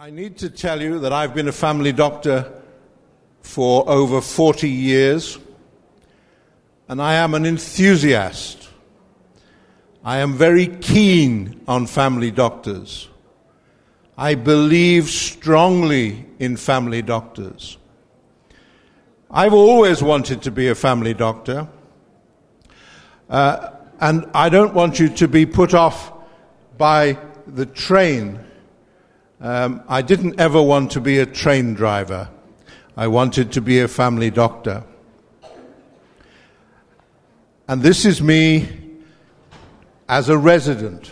I need to tell you that I've been a family doctor for over 40 years, and I am an enthusiast. I am very keen on family doctors. I believe strongly in family doctors. I've always wanted to be a family doctor, and I don't want you to be put off by the train. I didn't ever want to be a train driver. I wanted to be a family doctor. And this is me as a resident.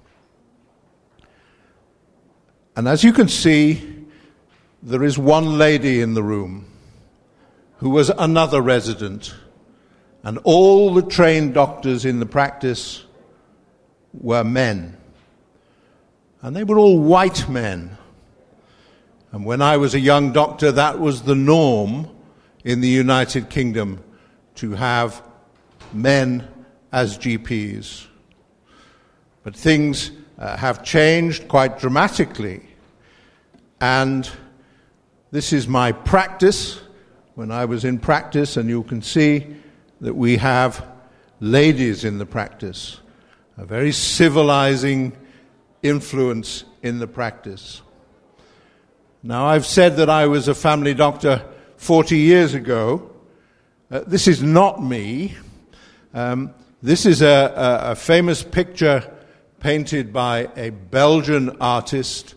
And as you can see, there is one lady in the room who was another resident, and all the trained doctors in the practice were men. And they were all white men. And when I was a young doctor, that was the norm in the United Kingdom, to have men as GPs. But things have changed quite dramatically. And this is my practice, when I was in practice, and you can see that we have ladies in the practice, a very civilizing influence in the practice. Now, I've said that I was a family doctor 40 years ago. This is not me. This is a famous picture painted by a Belgian artist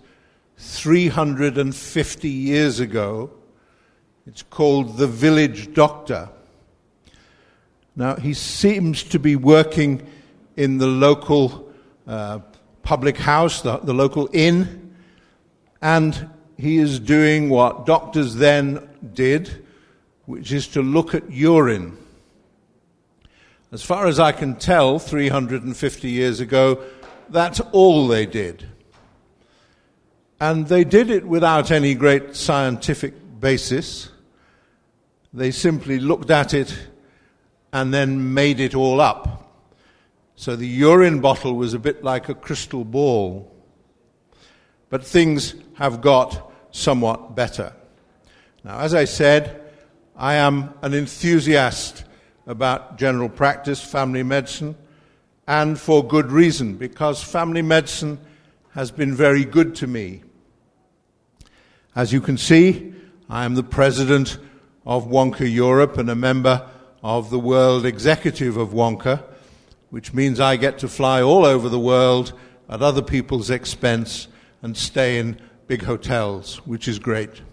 350 years ago. It's called The Village Doctor. Now, he seems to be working in the local public house, the local inn, and he is doing what doctors then did, which is to look at urine. As far as I can tell, 350 years ago, that's all they did. And they did it without any great scientific basis. They simply looked at it and then made it all up. So the urine bottle was a bit like a crystal ball. But things have got somewhat better. Now, as I said, I am an enthusiast about general practice, family medicine, and for good reason, because family medicine has been very good to me. As you can see, I am the president of Wonka Europe and a member of the World Executive of Wonka, which means I get to fly all over the world at other people's expense and stay in big hotels, which is great.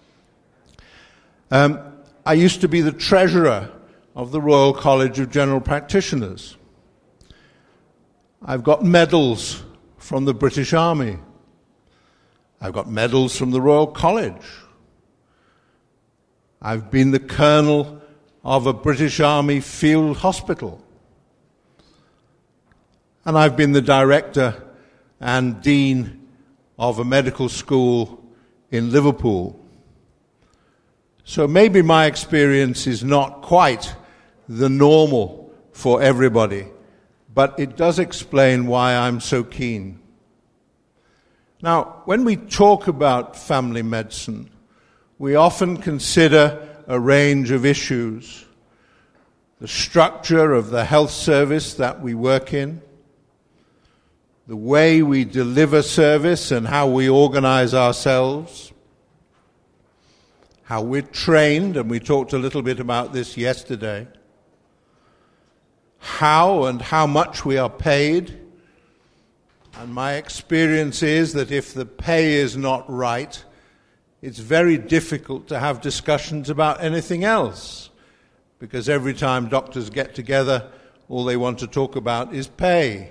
I used to be the treasurer of the Royal College of General Practitioners. I've got medals from the British Army. I've got medals from the Royal College. I've been the colonel of a British Army field hospital. And I've been the director and dean of a medical school in Liverpool. So maybe my experience is not quite the normal for everybody, but it does explain why I'm so keen. Now, when we talk about family medicine, we often consider a range of issues. The structure of the health service that we work in, the way we deliver service and how we organize ourselves, how we're trained, and we talked a little bit about this yesterday, how and how much we are paid. And my experience is that if the pay is not right, it's very difficult to have discussions about anything else, because every time doctors get together, all they want to talk about is pay.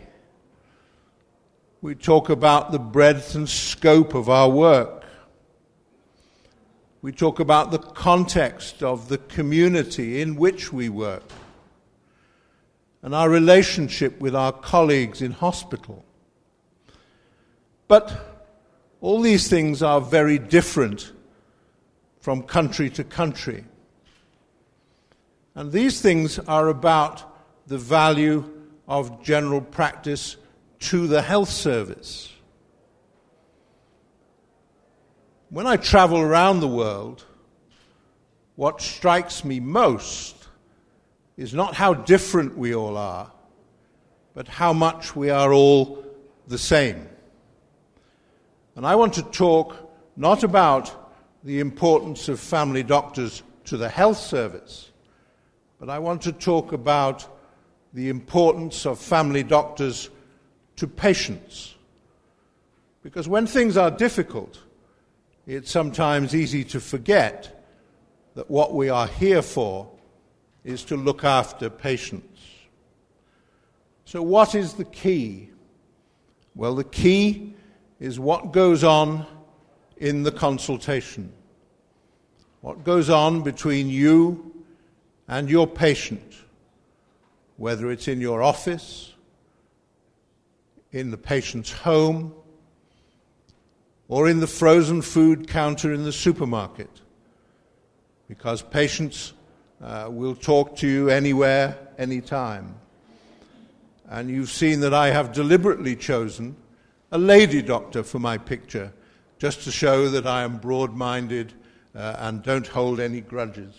We talk about the breadth and scope of our work. We talk about the context of the community in which we work and our relationship with our colleagues in hospital. But all these things are very different from country to country. And these things are about the value of general practice to the health service. When I travel around the world, what strikes me most is not how different we all are, but how much we are all the same. And I want to talk not about the importance of family doctors to the health service, but I want to talk about the importance of family doctors to patients. Because when things are difficult, it's sometimes easy to forget that what we are here for is to look after patients. So what is the key? Well, the key is what goes on in the consultation. What goes on between you and your patient, whether it's in your office, in the patient's home, or in the frozen food counter in the supermarket. Because patients will talk to you anywhere, anytime. And you've seen that I have deliberately chosen a lady doctor for my picture, just to show that I am broad-minded and don't hold any grudges.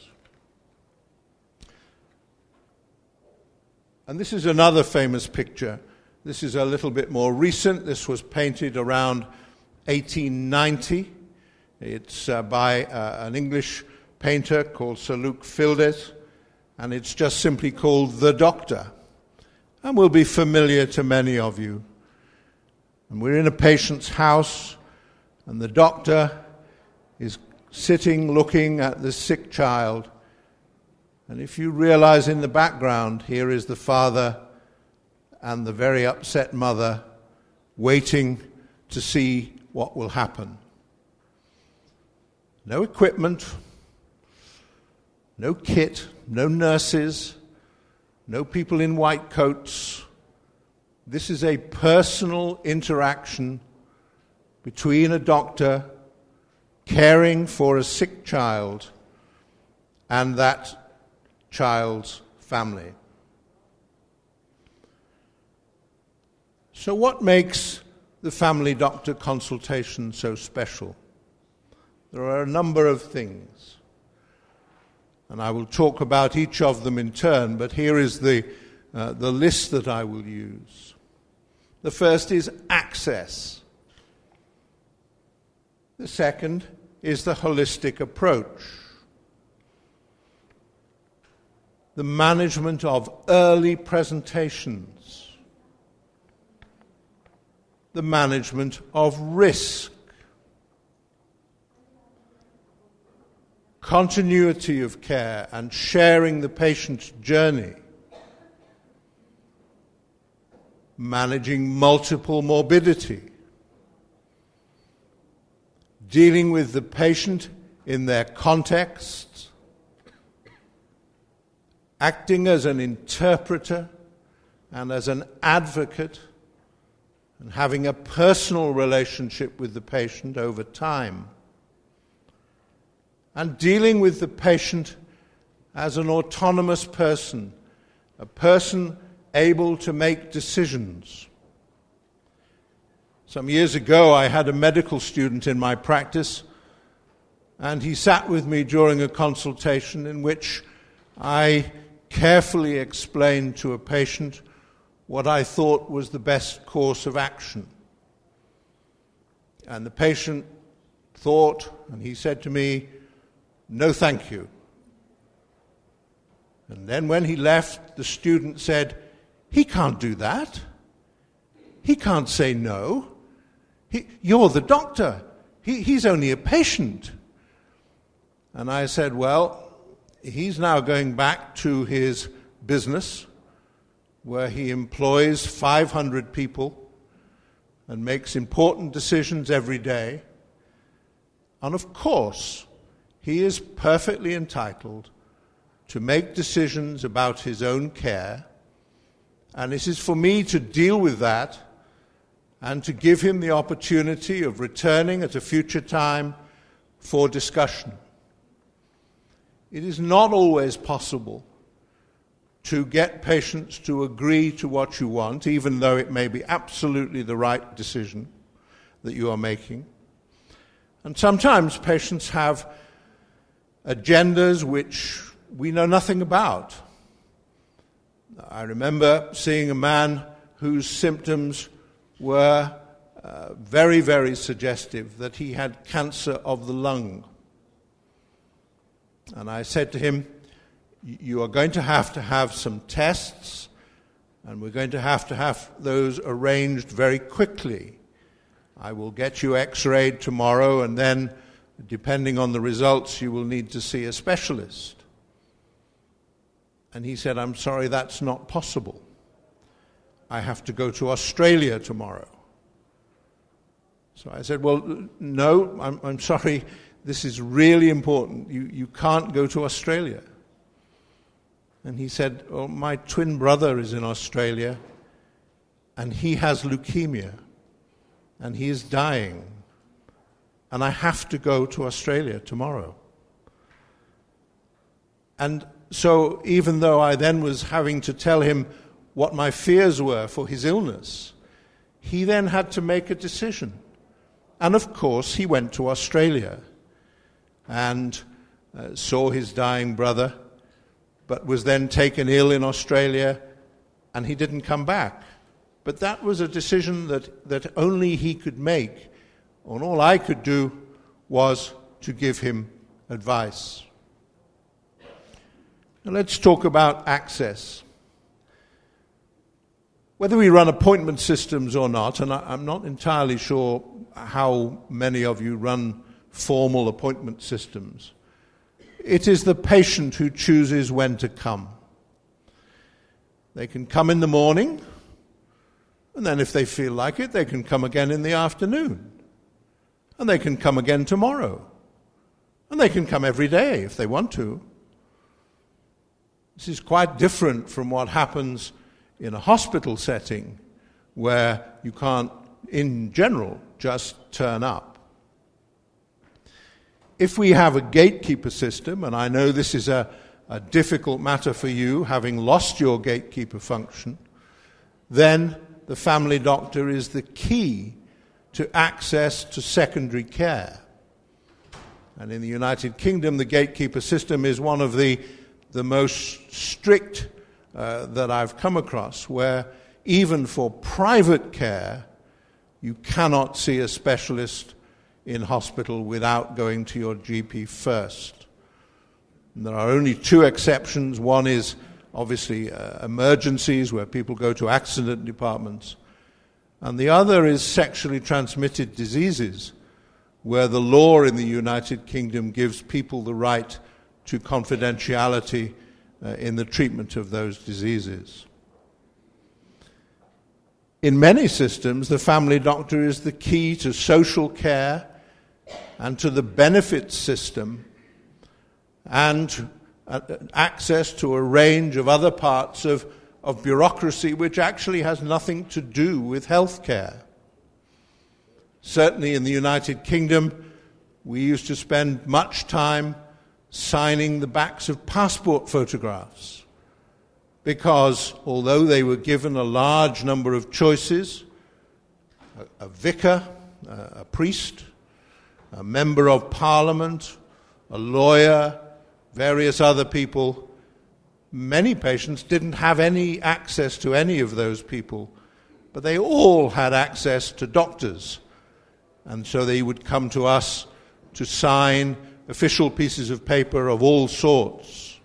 And this is another famous picture. This is a little bit more recent. This was painted around 1890. It's by an English painter called Sir Luke Fildes, and it's just simply called The Doctor, and will be familiar to many of you. And we're in a patient's house, and the doctor is sitting looking at the sick child. And if you realize in the background, here is the father and the very upset mother waiting to see what will happen. No equipment, no kit, no nurses, no people in white coats. This is a personal interaction between a doctor caring for a sick child and that child's family. So what makes the family doctor consultation so special? There are a number of things, and I will talk about each of them in turn, but here is the list that I will use. The first is access. The second is the holistic approach. The management of early presentations. The management of risk. Continuity of care and sharing the patient's journey. Managing multiple morbidity. Dealing with the patient in their contexts. Acting as an interpreter and as an advocate, and having a personal relationship with the patient over time. And dealing with the patient as an autonomous person, a person able to make decisions. Some years ago, I had a medical student in my practice, and he sat with me during a consultation in which I carefully explained to a patient what I thought was the best course of action. And the patient thought, and he said to me, "No, thank you." And then when he left, the student said, "He can't do that. He can't say no. You're the doctor. He's only a patient." And I said, well, he's now going back to his business where he employs 500 people and makes important decisions every day. And of course, he is perfectly entitled to make decisions about his own care, and it is for me to deal with that and to give him the opportunity of returning at a future time for discussion. It is not always possible to get patients to agree to what you want, even though it may be absolutely the right decision that you are making. And sometimes patients have agendas which we know nothing about. I remember seeing a man whose symptoms were very, very suggestive that he had cancer of the lung. And I said to him, you are going to have some tests, and we're going to have those arranged very quickly. I will get you x-rayed tomorrow, and then, depending on the results, you will need to see a specialist. And he said, I'm sorry, that's not possible. I have to go to Australia tomorrow. So I said, well, no, I'm sorry, this is really important. You can't go to Australia. And he said, oh, my twin brother is in Australia, and he has leukemia, and he is dying, and I have to go to Australia tomorrow. And so even though I then was having to tell him what my fears were for his illness, he then had to make a decision. And of course, he went to Australia and saw his dying brother, but was then taken ill in Australia, and he didn't come back. But that was a decision that only he could make, and all I could do was to give him advice. Now let's talk about access. Whether we run appointment systems or not, and I'm not entirely sure how many of you run formal appointment systems, it is the patient who chooses when to come. They can come in the morning, and then if they feel like it, they can come again in the afternoon. And they can come again tomorrow. And they can come every day if they want to. This is quite different from what happens in a hospital setting, where you can't, in general, just turn up. If we have a gatekeeper system, and I know this is a difficult matter for you, having lost your gatekeeper function, then the family doctor is the key to access to secondary care. And in the United Kingdom, the gatekeeper system is one of the most strict that I've come across, where even for private care, you cannot see a specialist in hospital without going to your GP first. And there are only two exceptions. One is obviously emergencies, where people go to accident departments. And the other is sexually transmitted diseases, where the law in the United Kingdom gives people the right to confidentiality in the treatment of those diseases. In many systems, the family doctor is the key to social care and to the benefits system and access to a range of other parts of bureaucracy which actually has nothing to do with healthcare. Certainly in the United Kingdom, we used to spend much time signing the backs of passport photographs, because although they were given a large number of choices, a vicar, a priest, a member of parliament, a lawyer, various other people, many patients didn't have any access to any of those people, but they all had access to doctors. And so they would come to us to sign official pieces of paper of all sorts.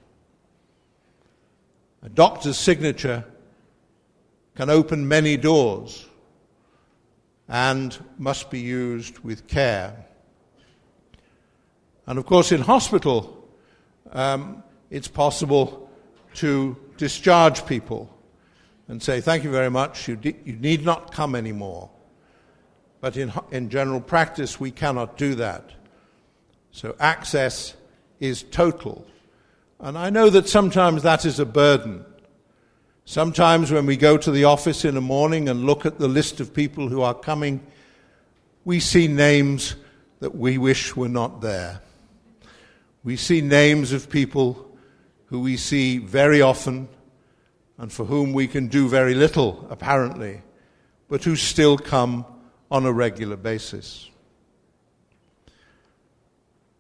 A doctor's signature can open many doors and must be used with care. And of course, in hospital, it's possible to discharge people and say, thank you very much, you need not come anymore. But in general practice, we cannot do that. So access is total. And I know that sometimes that is a burden. Sometimes when we go to the office in the morning and look at the list of people who are coming, we see names that we wish were not there. We see names of people who we see very often and for whom we can do very little, apparently, but who still come on a regular basis.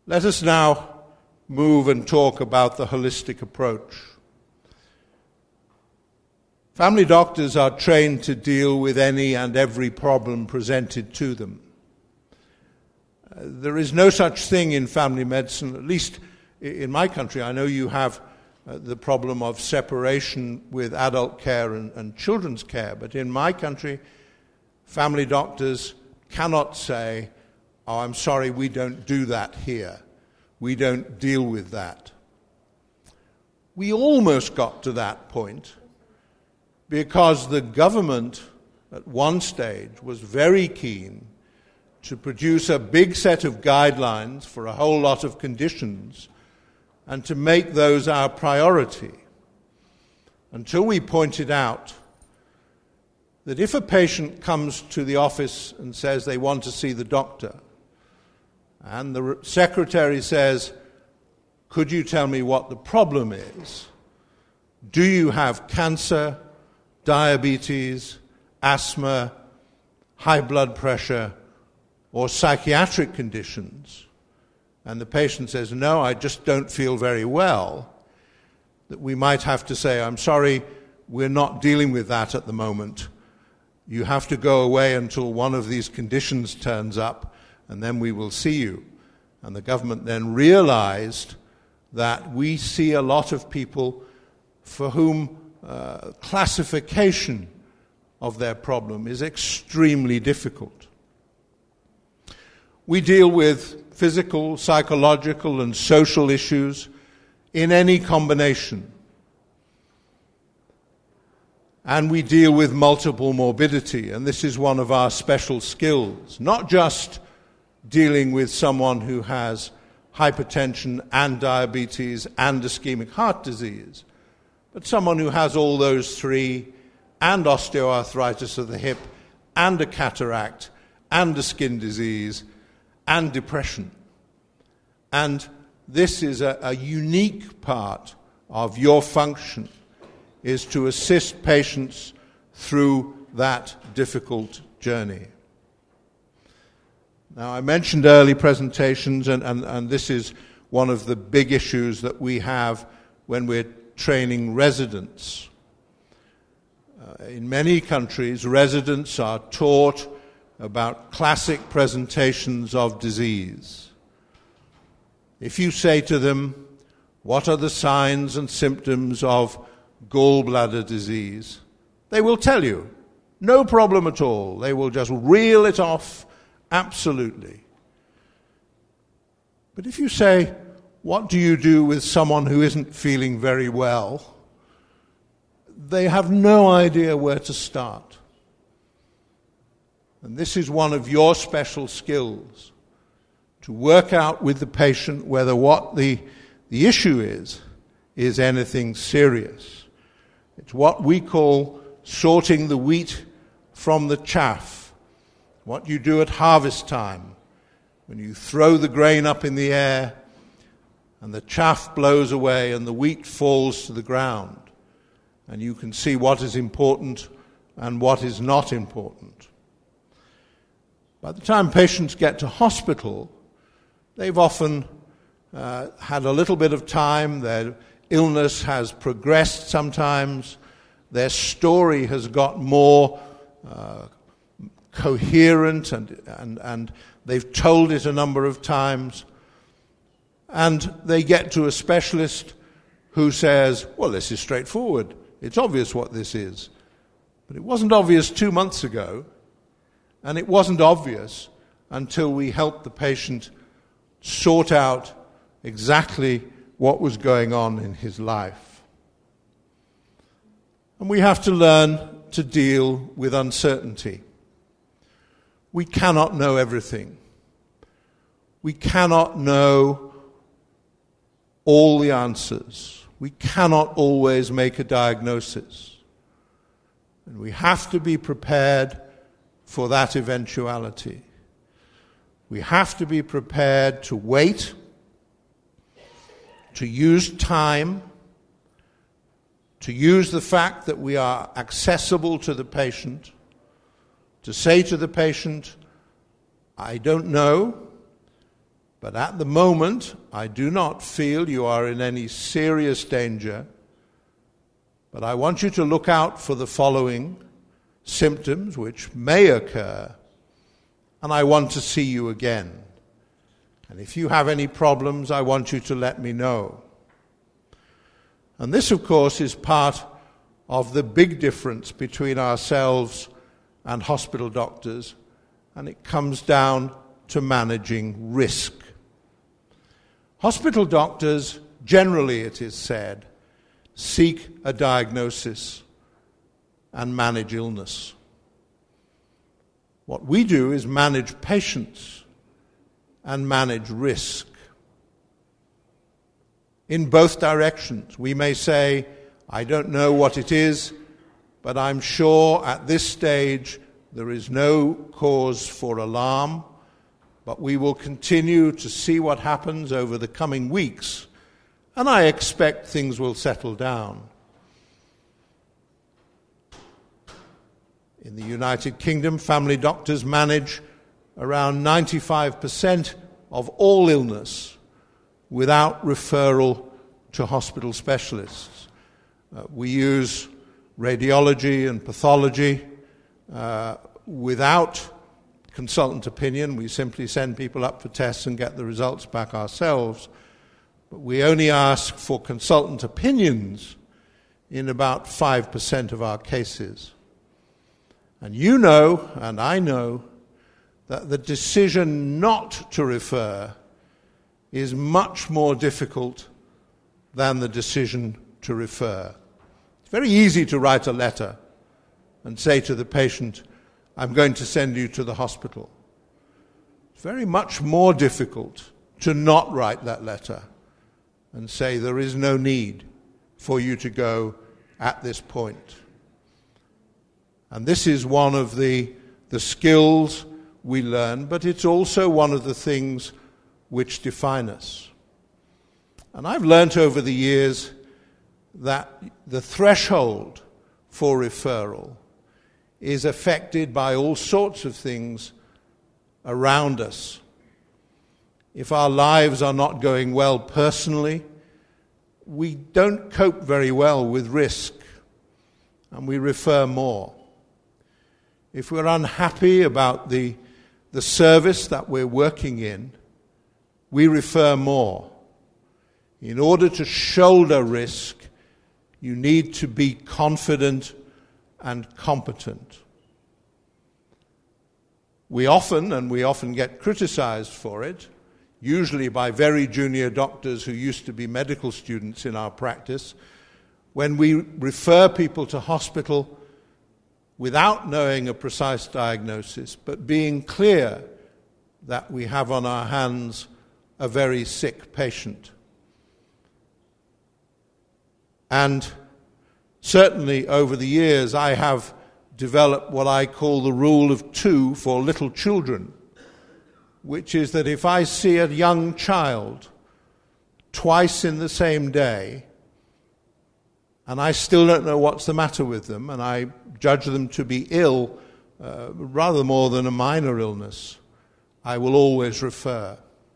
Let us now move and talk about the holistic approach. Family doctors are trained to deal with any and every problem presented to them. There is no such thing in family medicine, at least in my country. I know you have the problem of separation with adult care and children's care, but in my country, family doctors cannot say, "Oh, I'm sorry, we don't do that here. We don't deal with that." We almost got to that point because the government at one stage was very keen to produce a big set of guidelines for a whole lot of conditions and to make those our priority, until we pointed out that if a patient comes to the office and says they want to see the doctor, and the secretary says, "Could you tell me what the problem is? Do you have cancer, diabetes, asthma, high blood pressure, or psychiatric conditions?" And the patient says, "No, I just don't feel very well," that we might have to say, "I'm sorry, we're not dealing with that at the moment. You have to go away until one of these conditions turns up, and then we will see you." And the government then realized that we see a lot of people for whom classification of their problem is extremely difficult. We deal with physical, psychological, and social issues in any combination. And we deal with multiple morbidity, and this is one of our special skills, not just dealing with someone who has hypertension and diabetes and ischemic heart disease, but someone who has all those three, and osteoarthritis of the hip, and a cataract, and a skin disease, and depression. And this is a unique part of your function, is to assist patients through that difficult journey. Now, I mentioned early presentations, and this is one of the big issues that we have when we're training residents. In many countries, residents are taught about classic presentations of disease. If you say to them, "What are the signs and symptoms of gallbladder disease?" they will tell you, no problem at all. They will just reel it off absolutely. But if you say, "What do you do with someone who isn't feeling very well?" they have no idea where to start. And this is one of your special skills, to work out with the patient whether what the issue is anything serious. It's what we call sorting the wheat from the chaff, what you do at harvest time, when you throw the grain up in the air and the chaff blows away and the wheat falls to the ground, and you can see what is important and what is not important. By the time patients get to hospital, they've often had a little bit of time, their illness has progressed sometimes, their story has got more coherent, and they've told it a number of times, and they get to a specialist who says, "Well, this is straightforward. It's obvious what this is." But it wasn't obvious 2 months ago, and it wasn't obvious until we helped the patient sort out exactly what was going on in his life. And we have to learn to deal with uncertainty. We cannot know everything. We cannot know all the answers. We cannot always make a diagnosis. And we have to be prepared for that eventuality. We have to be prepared to wait, to use time, to use the fact that we are accessible to the patient, to say to the patient, "I don't know, But at the moment, I do not feel you are in any serious danger. But I want you to look out for the following symptoms which may occur, and I want to see you again. And if you have any problems, I want you to let me know. And this, of course, is part of the big difference between ourselves and hospital doctors, and it comes down to managing risk. Hospital doctors, generally it is said, seek a diagnosis and manage illness. What we do is manage patients and manage risk. In both directions, we may say, I don't know what it is, but I'm sure at this stage there is no cause for alarm, but we will continue to see what happens over the coming weeks, and I expect things will settle down. In the United Kingdom, family doctors manage around 95% of all illness without referral to hospital specialists. We use radiology and pathology without consultant opinion. We simply send people up for tests and get the results back ourselves. But we only ask for consultant opinions in about 5% of our cases. And you know, and I know, that the decision not to refer is much more difficult than the decision to refer. It's very easy to write a letter and say to the patient, I'm going to send you to the hospital. It's very much more difficult to not write that letter and say there is no need for you to go at this point. And this is one of the skills we learn, but it's also one of the things which define us. And I've learnt over the years that the threshold for referral is affected by all sorts of things around us. If our lives are not going well personally, we don't cope very well with risk, and we refer more. If we're unhappy about the service that we're working in, we refer more. In order to shoulder risk, you need to be confident and competent. We often get criticized for it, usually by very junior doctors who used to be medical students in our practice, when we refer people to hospital without knowing a precise diagnosis, but being clear that we have on our hands a very sick patient. And certainly over the years I have developed what I call the rule of 2 for little children, which is that if I see a young child twice in the same day, and I still don't know what's the matter with them, and I judge them to be ill, rather more than a minor illness, I will always refer.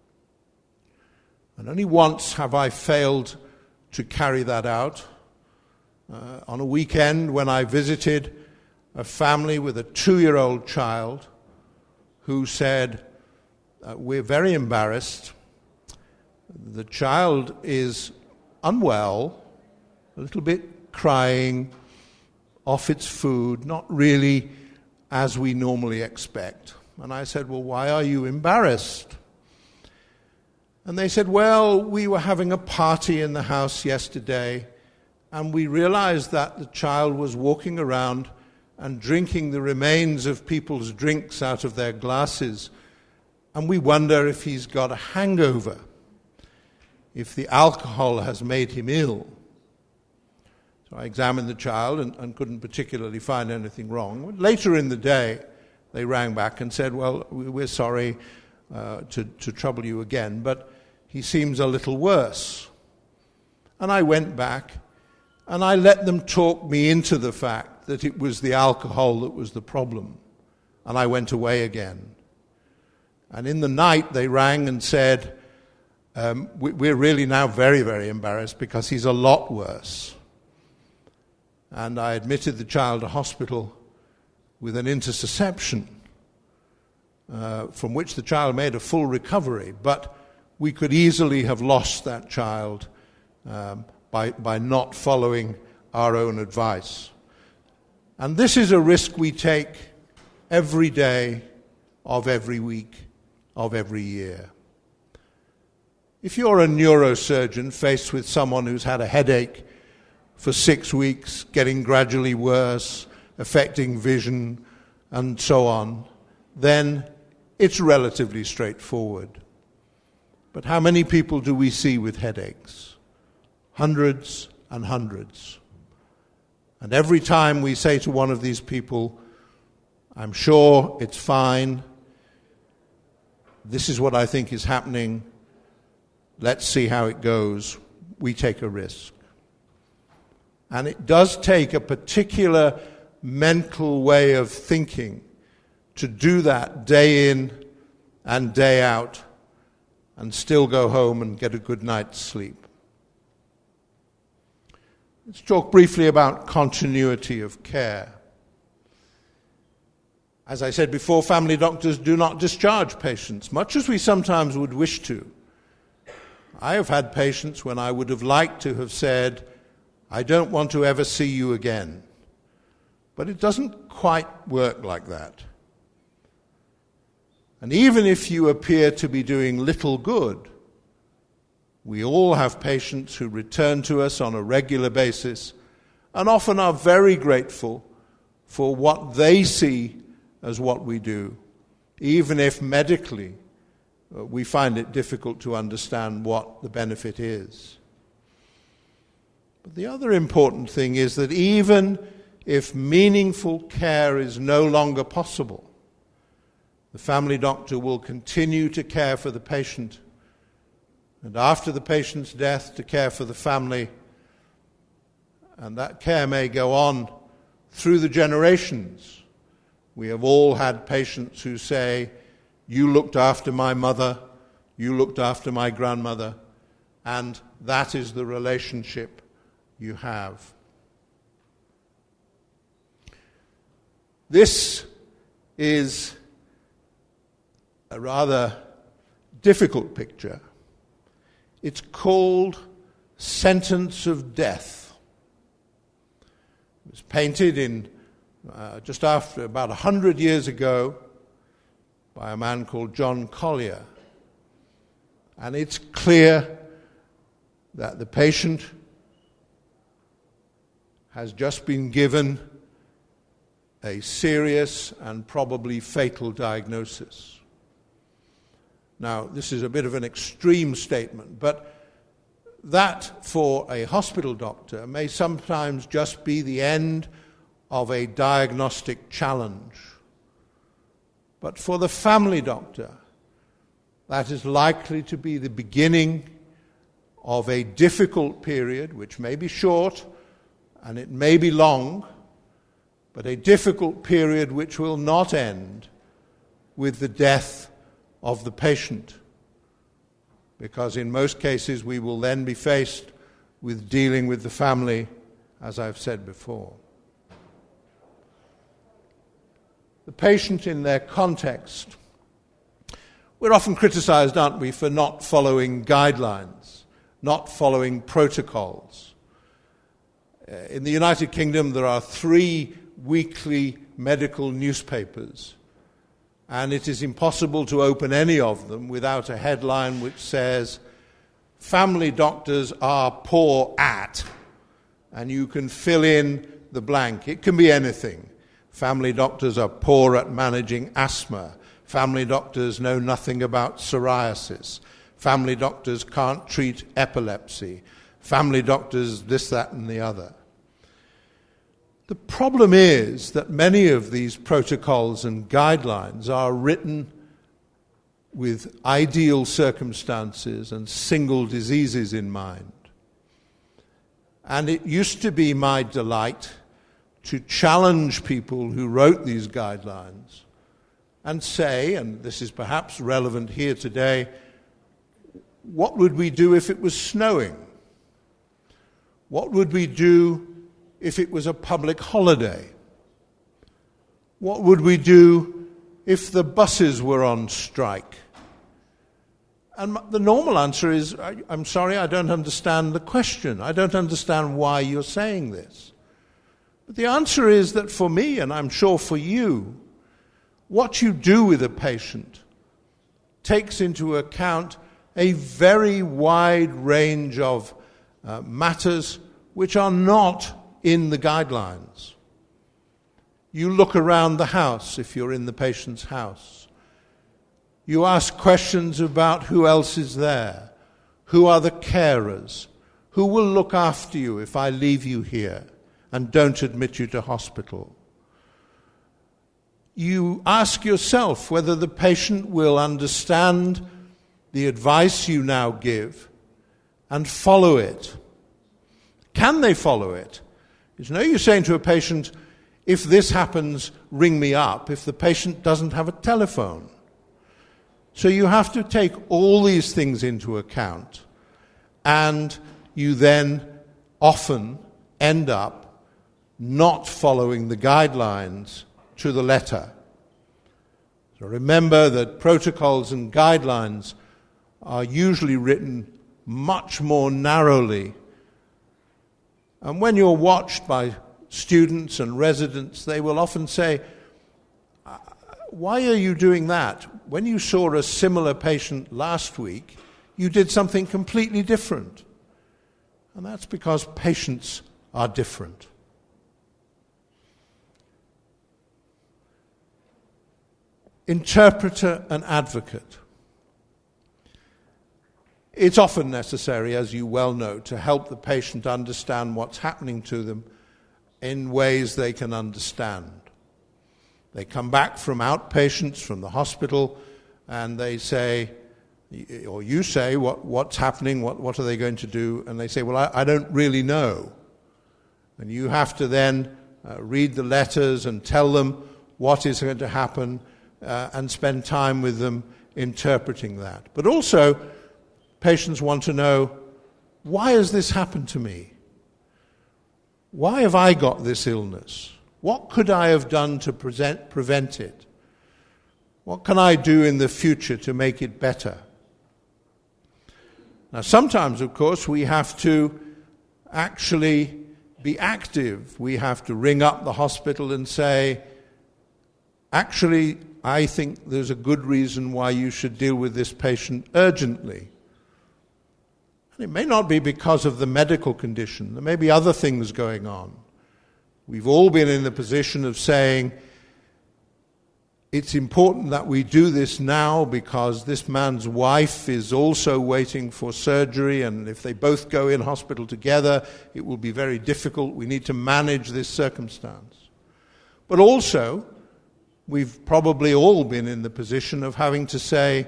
And only once have I failed to carry that out. On a weekend when I visited a family with a 2-year-old child who said, we're very embarrassed. The child is unwell, a little bit crying, off its food, not really as we normally expect. And I said, well, why are you embarrassed? And they said, well, we were having a party in the house yesterday, and we realized that the child was walking around and drinking the remains of people's drinks out of their glasses, and we wonder if he's got a hangover, if the alcohol has made him ill. So I examined the child and couldn't particularly find anything wrong. Later in the day, they rang back and said, well, we're sorry to trouble you again, but he seems a little worse. And I went back and I let them talk me into the fact that it was the alcohol that was the problem. And I went away again. And in the night they rang and said, we're really now very, very embarrassed because he's a lot worse. And I admitted the child to hospital with an intussusception, from which the child made a full recovery. But we could easily have lost that child by not following our own advice. And this is a risk we take every day of every week of every year. If you're a neurosurgeon faced with someone who's had a headache for 6 weeks, getting gradually worse, affecting vision, and so on, then it's relatively straightforward. But how many people do we see with headaches? Hundreds and hundreds. And every time we say to one of these people, I'm sure it's fine, this is what I think is happening, let's see how it goes, we take a risk. And it does take a particular mental way of thinking to do that day in and day out and still go home and get a good night's sleep. Let's talk briefly about continuity of care. As I said before, family doctors do not discharge patients, much as we sometimes would wish to. I have had patients when I would have liked to have said, I don't want to ever see you again. But it doesn't quite work like that. And even if you appear to be doing little good, we all have patients who return to us on a regular basis and often are very grateful for what they see as what we do, even if medically we find it difficult to understand what the benefit is. But the other important thing is that even if meaningful care is no longer possible, the family doctor will continue to care for the patient, and after the patient's death to care for the family, and that care may go on through the generations. We have all had patients who say, you looked after my mother, you looked after my grandmother, and that is the relationship you have. This is a rather difficult picture. It's called Sentence of Death. It was painted in just after about 100 years ago by a man called John Collier. And it's clear that the patient has just been given a serious and probably fatal diagnosis. Now, this is a bit of an extreme statement, but that for a hospital doctor may sometimes just be the end of a diagnostic challenge. But for the family doctor, that is likely to be the beginning of a difficult period, which may be short and it may be long, but a difficult period which will not end with the death of the patient, because in most cases we will then be faced with dealing with the family, as I've said before. The patient in their context. We're often criticized, aren't we, for not following guidelines, not following protocols. In the United Kingdom, there are 3 weekly medical newspapers, and it is impossible to open any of them without a headline which says, family doctors are poor at, and you can fill in the blank. It can be anything. Family doctors are poor at managing asthma. Family doctors know nothing about psoriasis. Family doctors can't treat epilepsy. Family doctors this, that, and the other. The problem is that many of these protocols and guidelines are written with ideal circumstances and single diseases in mind. And it used to be my delight to challenge people who wrote these guidelines and say, and this is perhaps relevant here today, what would we do if it was snowing? What would we do if it was a public holiday? What would we do if the buses were on strike? And the normal answer is, I'm sorry, I don't understand the question. I don't understand why you're saying this. But the answer is that for me, and I'm sure for you, what you do with a patient takes into account a very wide range of matters which are not in the guidelines. You look around the house if you're in the patient's house. You ask questions about who else is there, who are the carers, who will look after you if I leave you here and don't admit you to hospital. You ask yourself whether the patient will understand the advice you now give and follow it. Can they follow it? It's no use saying to a patient, if this happens, ring me up, if the patient doesn't have a telephone. So you have to take all these things into account, and you then often end up not following the guidelines to the letter. So remember that protocols and guidelines are usually written much more narrowly. And when you're watched by students and residents, they will often say, why are you doing that? When you saw a similar patient last week, you did something completely different. And that's because patients are different. Interpreter and advocate. It's often necessary, as you well know, to help the patient understand what's happening to them in ways they can understand. They come back from outpatients from the hospital and they say, or you say, what's happening, what are they going to do? And they say, well, I don't really know. And you have to then read the letters and tell them what is going to happen and spend time with them interpreting that. But also, patients want to know, why has this happened to me? Why have I got this illness? What could I have done to prevent it? What can I do in the future to make it better? Now, sometimes, of course, we have to actually be active. We have to ring up the hospital and say, actually, I think there's a good reason why you should deal with this patient urgently. And it may not be because of the medical condition. There may be other things going on. We've all been in the position of saying, it's important that we do this now because this man's wife is also waiting for surgery, and if they both go in hospital together, it will be very difficult. We need to manage this circumstance. But also, we've probably all been in the position of having to say,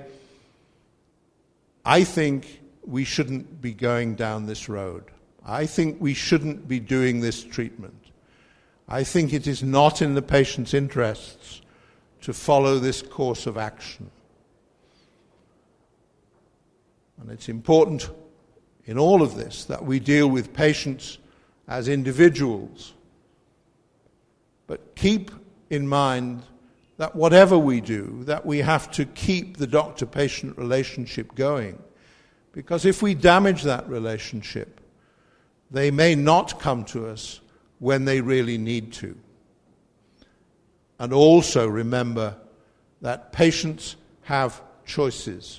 I think we shouldn't be going down this road. I think we shouldn't be doing this treatment. I think it is not in the patient's interests to follow this course of action. And it's important in all of this that we deal with patients as individuals. But keep in mind that whatever we do, that we have to keep the doctor-patient relationship going. Because if we damage that relationship, they may not come to us when they really need to. And also remember that patients have choices.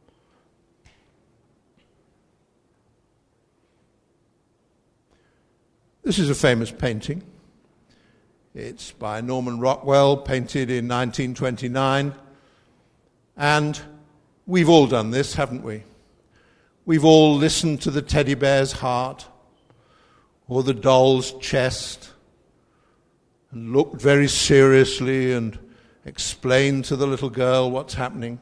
This is a famous painting. It's by Norman Rockwell, painted in 1929. And we've all done this, haven't we? We've all listened to the teddy bear's heart or the doll's chest and looked very seriously and explained to the little girl what's happening.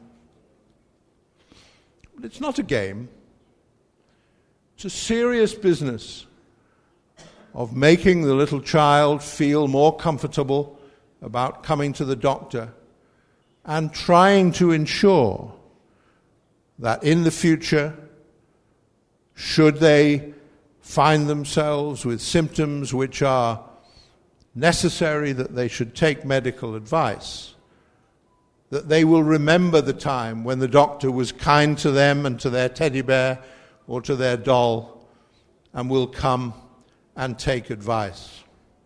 But it's not a game. It's a serious business of making the little child feel more comfortable about coming to the doctor and trying to ensure that in the future, should they find themselves with symptoms which are necessary that they should take medical advice, that they will remember the time when the doctor was kind to them and to their teddy bear or to their doll, and will come and take advice.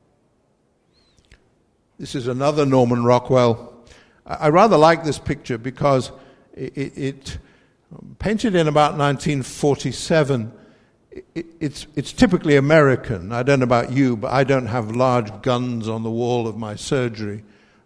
This is another Norman Rockwell. I rather like this picture because it painted in about 1947. It's typically American. I don't know about you, but I don't have large guns on the wall of my surgery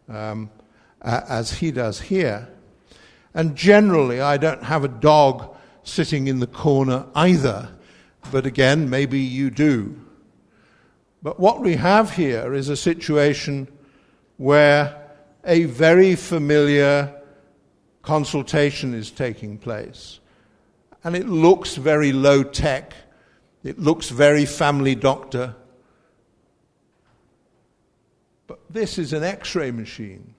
as he does here. And generally, I don't have a dog sitting in the corner either. But again, maybe you do. But what we have here is a situation where a very familiar consultation is taking place. And it looks very low-tech. It looks very family doctor. But this is an X-ray machine.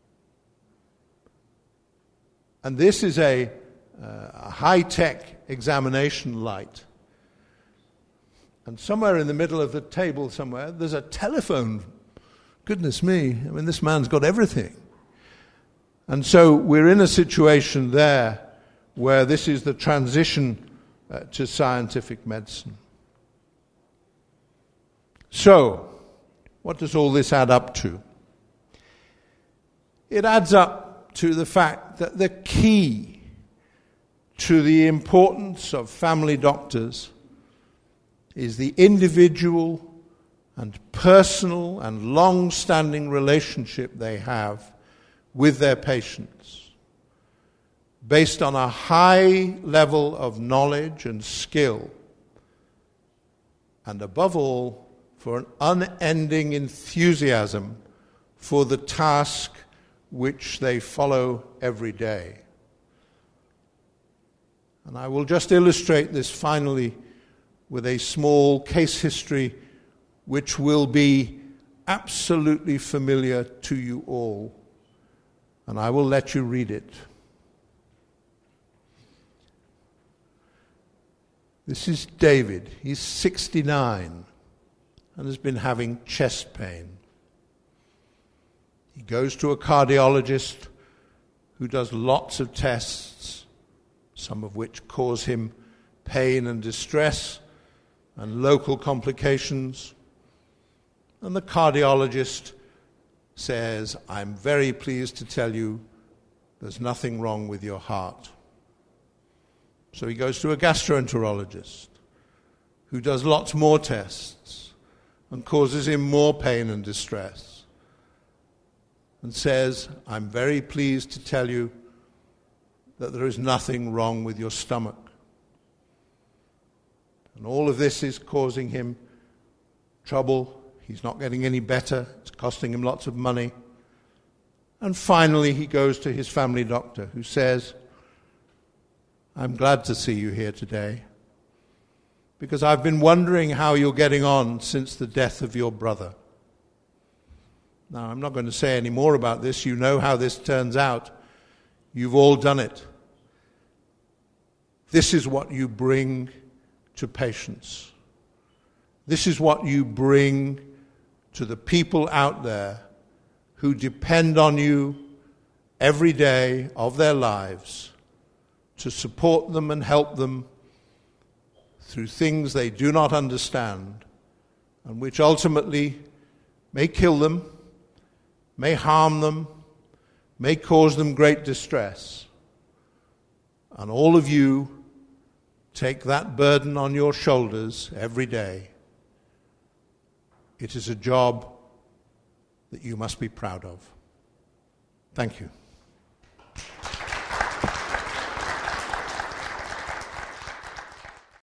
And this is a high-tech examination light. And somewhere in the middle of the table somewhere, there's a telephone. Goodness me, I mean, this man's got everything. And so we're in a situation there where this is the transition to scientific medicine. So, what does all this add up to? It adds up to the fact that the key to the importance of family doctors is the individual and personal and long-standing relationship they have with their patients, based on a high level of knowledge and skill, and above all, for an unending enthusiasm for the task which they follow every day. And I will just illustrate this finally with a small case history which will be absolutely familiar to you all. And I will let you read it. This is David. He's 69 and has been having chest pain. He goes to a cardiologist who does lots of tests, some of which cause him pain and distress and local complications. And the cardiologist says, "I'm very pleased to tell you there's nothing wrong with your heart." So he goes to a gastroenterologist who does lots more tests and causes him more pain and distress and says, "I'm very pleased to tell you that there is nothing wrong with your stomach." And all of this is causing him trouble. He's not getting any better. It's costing him lots of money. And finally, he goes to his family doctor who says, "I'm glad to see you here today because I've been wondering how you're getting on since the death of your brother." Now, I'm not going to say any more about this. You know how this turns out. You've all done it. This is what you bring to patients. This is what you bring to the people out there who depend on you every day of their lives to support them and help them through things they do not understand and which ultimately may kill them, may harm them, may cause them great distress. And all of you take that burden on your shoulders every day. It is a job that you must be proud of. Thank you.